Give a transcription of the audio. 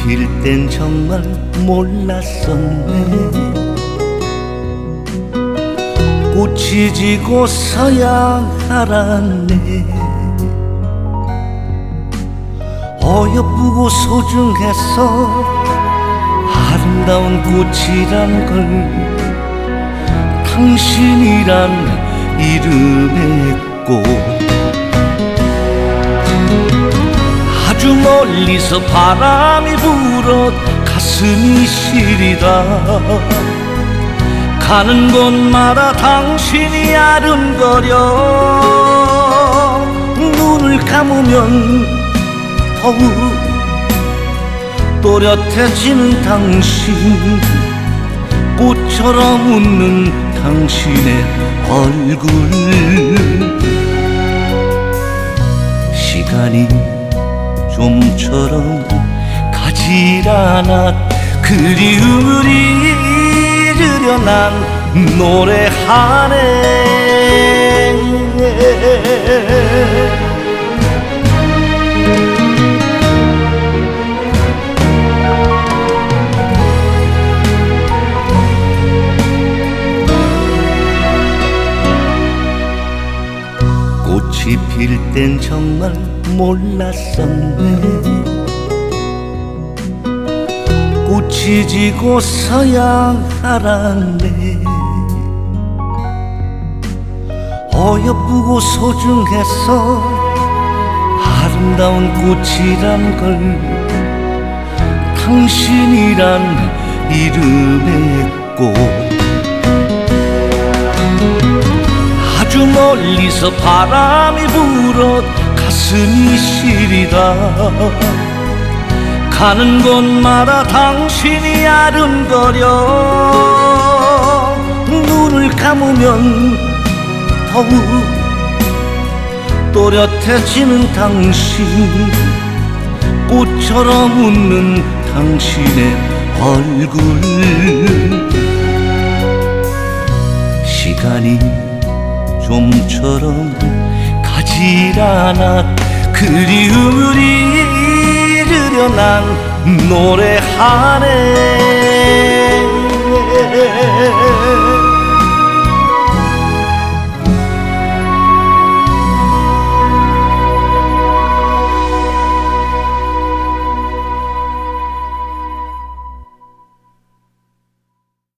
필 땐 정말 몰랐었네. 꽃이 지고서야 알았네. 어여쁘고 소중해서 아름다운 꽃이란 걸 당신이란 이름의 꽃. 아주 멀리서 바람이 불어 가슴이 시리다. 가는 곳마다 당신이 아른거려. 눈을 감으면 더욱 또렷해지는 당신, 꽃처럼 웃는 당신의 얼굴. 시간이 좀처럼 가질 않아 그리움을 잊으려 난 노래하네. 꽃이 필 땐 정말 몰랐었네. 꽃이 지고서야 알았네. 어여쁘고 소중해서 아름다운 꽃이란 걸 당신이란 이름의 꽃. 아주 멀리서 바람이 불어 가슴이 시리다. 가는 곳마다 당신이 아른거려. 눈을 감으면 더욱 또렷해지는 당신, 꽃처럼 웃는 당신의 얼굴. 시간이 좀처럼 가질 않아 그리움을 잊으려 난 노래하네.